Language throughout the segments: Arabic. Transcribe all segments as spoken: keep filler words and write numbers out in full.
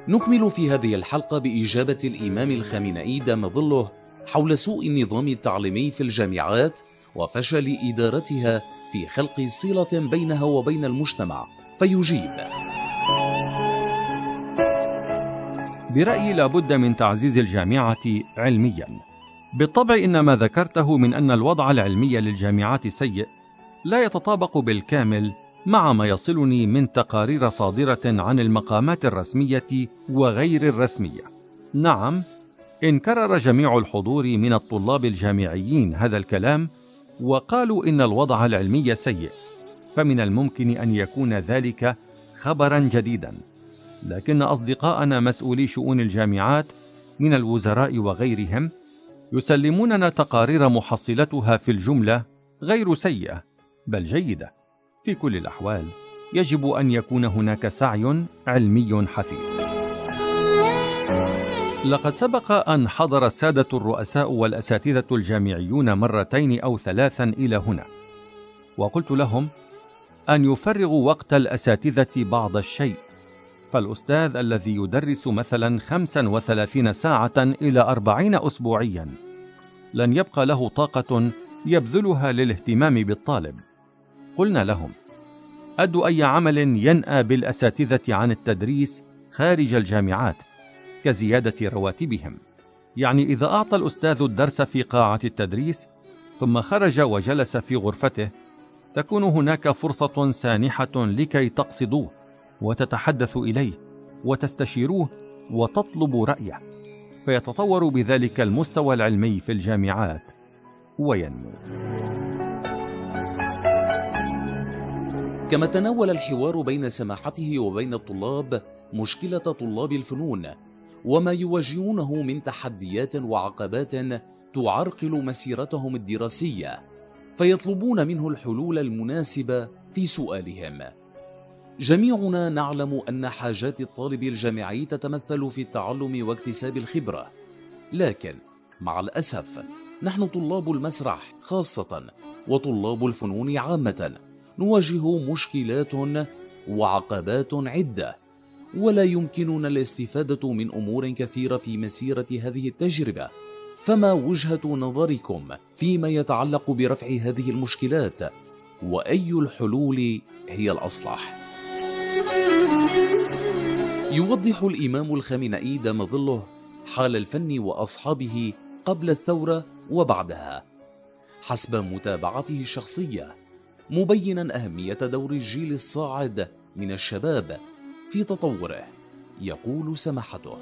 نكمل في هذه الحلقة بإجابة الإمام الخامنئي دام ظله حول سوء النظام التعليمي في الجامعات وفشل إدارتها في خلق صلة بينها وبين المجتمع، فيجيب: برأيي لابد من تعزيز الجامعة علميا. بالطبع إن ما ذكرته من أن الوضع العلمي للجامعات سيء لا يتطابق بالكامل مع ما يصلني من تقارير صادرة عن المقامات الرسمية وغير الرسمية. نعم، إن كرر جميع الحضور من الطلاب الجامعيين هذا الكلام وقالوا إن الوضع العلمي سيء، فمن الممكن أن يكون ذلك خبرا جديدا، لكن أصدقاءنا مسؤولي شؤون الجامعات من الوزراء وغيرهم يسلموننا تقارير محصلتها في الجملة غير سيئة بل جيدة. في كل الأحوال يجب أن يكون هناك سعي علمي حثيث. لقد سبق أن حضر السادة الرؤساء والأساتذة الجامعيون مرتين أو ثلاثا إلى هنا، وقلت لهم أن يفرغوا وقت الأساتذة بعض الشيء، فالأستاذ الذي يدرس مثلا خمسا وثلاثين ساعة إلى أربعين أسبوعيا لن يبقى له طاقة يبذلها للاهتمام بالطالب. قلنا لهم: أدوا أي عمل ينأى بالأساتذة عن التدريس خارج الجامعات كزيادة رواتبهم. يعني إذا أعطى الأستاذ الدرس في قاعة التدريس ثم خرج وجلس في غرفته، تكون هناك فرصة سانحة لكي تقصدوه وتتحدث إليه وتستشيروه وتطلب رأيه، فيتطور بذلك المستوى العلمي في الجامعات وينمو. كما تناول الحوار بين سماحته وبين الطلاب مشكلة طلاب الفنون وما يواجهونه من تحديات وعقبات تعرقل مسيرتهم الدراسية، فيطلبون منه الحلول المناسبة في سؤالهم. جميعنا نعلم أن حاجات الطالب الجامعي تتمثل في التعلم واكتساب الخبرة، لكن مع الأسف نحن طلاب المسرح خاصة وطلاب الفنون عامة نواجه مشكلات وعقبات عدة، ولا يمكننا الاستفادة من أمور كثيرة في مسيرة هذه التجربة. فما وجهة نظركم فيما يتعلق برفع هذه المشكلات؟ وأي الحلول هي الأصلح؟ يوضح الإمام الخامنئي دام ظله حال الفن وأصحابه قبل الثورة وبعدها حسب متابعته الشخصية، مبينا أهمية دور الجيل الصاعد من الشباب في تطوره. يقول سماحته: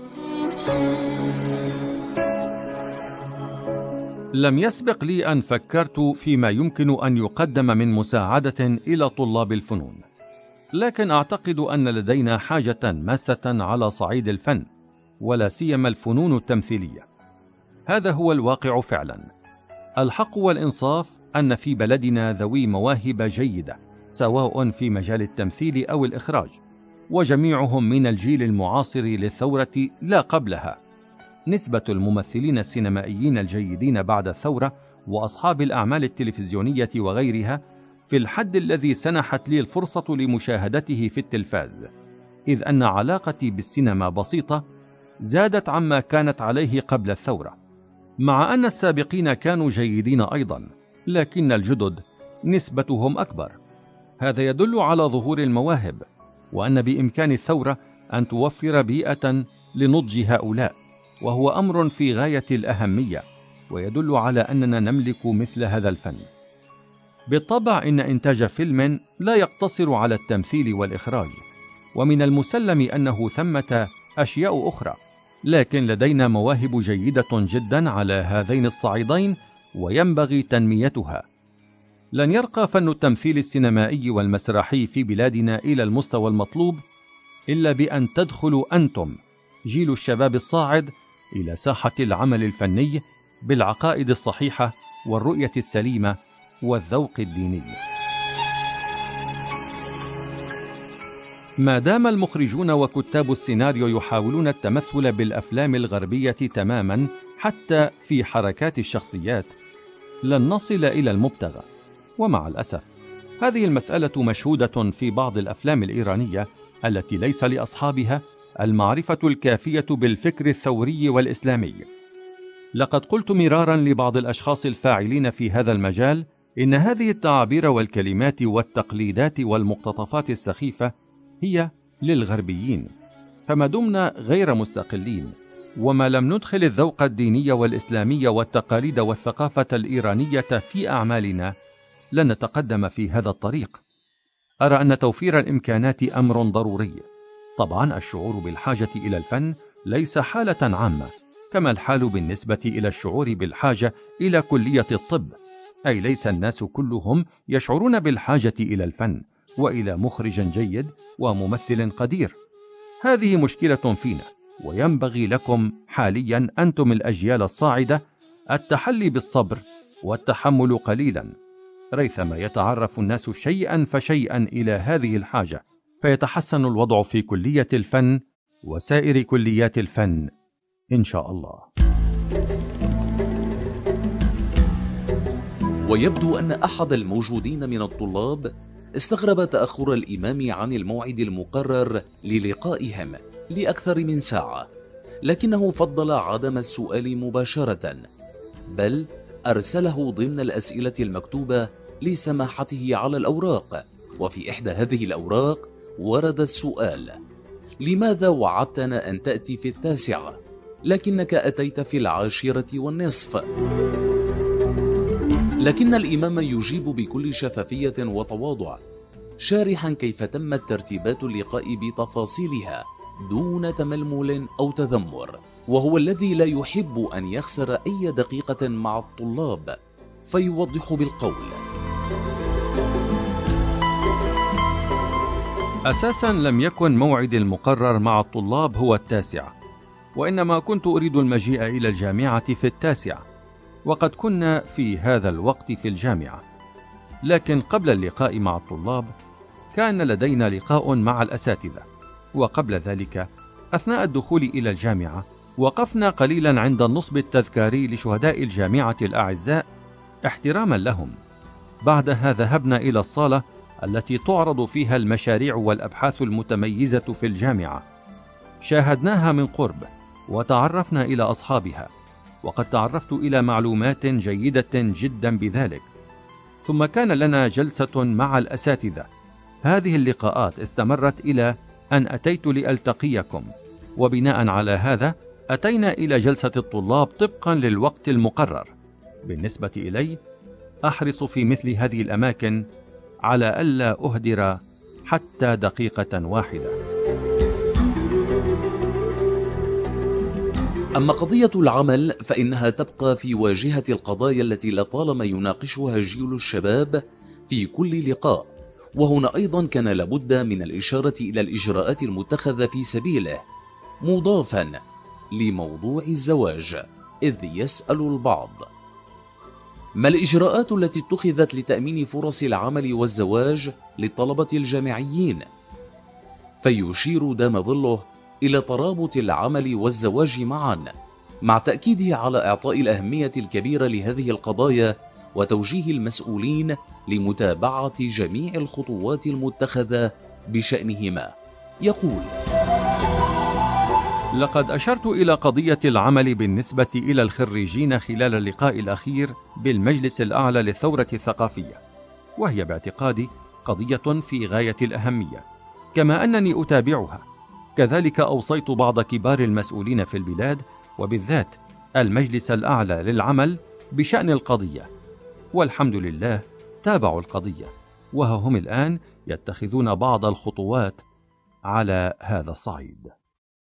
لم يسبق لي أن فكرت فيما يمكن أن يقدم من مساعدة إلى طلاب الفنون، لكن أعتقد أن لدينا حاجة ماسة على صعيد الفن، ولا سيما الفنون التمثيلية. هذا هو الواقع فعلا. الحق والإنصاف أن في بلدنا ذوي مواهب جيدة سواء في مجال التمثيل أو الإخراج، وجميعهم من الجيل المعاصر للثورة لا قبلها. نسبة الممثلين السينمائيين الجيدين بعد الثورة وأصحاب الأعمال التلفزيونية وغيرها في الحد الذي سنحت لي الفرصة لمشاهدته في التلفاز، إذ أن علاقتي بالسينما بسيطة زادت عما كانت عليه قبل الثورة، مع أن السابقين كانوا جيدين أيضا، لكن الجدد نسبتهم أكبر. هذا يدل على ظهور المواهب، وأن بإمكان الثورة أن توفر بيئة لنضج هؤلاء، وهو أمر في غاية الأهمية، ويدل على أننا نملك مثل هذا الفن. بالطبع إن إنتاج فيلم لا يقتصر على التمثيل والإخراج، ومن المسلم أنه ثمة أشياء أخرى، لكن لدينا مواهب جيدة جدا على هذين الصعيدين وينبغي تنميتها. لن يرقى فن التمثيل السينمائي والمسرحي في بلادنا إلى المستوى المطلوب إلا بأن تدخلوا أنتم جيل الشباب الصاعد إلى ساحة العمل الفني بالعقائد الصحيحة والرؤية السليمة والذوق الديني. ما دام المخرجون وكتاب السيناريو يحاولون التمثل بالأفلام الغربية تماما حتى في حركات الشخصيات، لن نصل إلى المبتغى. ومع الأسف هذه المسألة مشهودة في بعض الأفلام الإيرانية التي ليس لأصحابها المعرفة الكافية بالفكر الثوري والإسلامي. لقد قلت مرارا لبعض الأشخاص الفاعلين في هذا المجال إن هذه التعابير والكلمات والتقليدات والمقتطفات السخيفة هي للغربيين، فما دمنا غير مستقلين وما لم ندخل الذوق الديني والإسلامي والتقاليد والثقافة الإيرانية في أعمالنا لن نتقدم في هذا الطريق. أرى أن توفير الإمكانات أمر ضروري. طبعا الشعور بالحاجة إلى الفن ليس حالة عامة، كما الحال بالنسبة إلى الشعور بالحاجة إلى كلية الطب، أي ليس الناس كلهم يشعرون بالحاجة إلى الفن وإلى مخرج جيد وممثل قدير. هذه مشكلة فينا، وينبغي لكم حاليا أنتم الأجيال الصاعدة التحلي بالصبر والتحمل قليلا، ريثما يتعرف الناس شيئا فشيئا إلى هذه الحاجة، فيتحسن الوضع في كلية الفن وسائر كليات الفن إن شاء الله. ويبدو أن أحد الموجودين من الطلاب استغرب تأخر الإمام عن الموعد المقرر للقائهم لأكثر من ساعة، لكنه فضل عدم السؤال مباشرة، بل أرسله ضمن الأسئلة المكتوبة لسماحته على الأوراق. وفي إحدى هذه الأوراق ورد السؤال: لماذا وعدتنا أن تأتي في التاسعة لكنك أتيت في العاشرة والنصف؟ لكن الإمام يجيب بكل شفافية وتواضع، شارحا كيف تمت ترتيبات اللقاء بتفاصيلها دون تململ أو تذمر، وهو الذي لا يحب أن يخسر أي دقيقة مع الطلاب، فيوضح بالقول: أساسا لم يكن موعد المقرر مع الطلاب هو التاسعة، وإنما كنت أريد المجيء إلى الجامعة في التاسعة، وقد كنا في هذا الوقت في الجامعة. لكن قبل اللقاء مع الطلاب كان لدينا لقاء مع الأساتذة، وقبل ذلك أثناء الدخول إلى الجامعة وقفنا قليلا عند النصب التذكاري لشهداء الجامعة الأعزاء احتراما لهم. بعدها ذهبنا إلى الصالة التي تعرض فيها المشاريع والأبحاث المتميزة في الجامعة، شاهدناها من قرب وتعرفنا إلى أصحابها، وقد تعرفت إلى معلومات جيدة جدا بذلك. ثم كان لنا جلسة مع الأساتذة. هذه اللقاءات استمرت إلى أن أتيت لألتقيكم، وبناء على هذا أتينا إلى جلسة الطلاب طبقا للوقت المقرر. بالنسبة إلي أحرص في مثل هذه الأماكن على ألا أهدر حتى دقيقة واحدة. أما قضية العمل فإنها تبقى في واجهة القضايا التي لطالما يناقشها جيل الشباب في كل لقاء، وهنا أيضا كان لابد من الإشارة إلى الإجراءات المتخذة في سبيله، مضافا لموضوع الزواج، إذ يسأل البعض: ما الإجراءات التي اتخذت لتأمين فرص العمل والزواج للطلبة الجامعيين؟ فيشير دام ظله إلى ترابط العمل والزواج معا، مع تأكيده على إعطاء الأهمية الكبيرة لهذه القضايا وتوجيه المسؤولين لمتابعة جميع الخطوات المتخذة بشأنهما. يقول: لقد أشرت إلى قضية العمل بالنسبة إلى الخريجين خلال اللقاء الأخير بالمجلس الأعلى للثورة الثقافية، وهي باعتقادي قضية في غاية الأهمية، كما أنني أتابعها. كذلك أوصيت بعض كبار المسؤولين في البلاد وبالذات المجلس الأعلى للعمل بشأن القضية، والحمد لله تابعوا القضية، وها هم الآن يتخذون بعض الخطوات على هذا الصعيد.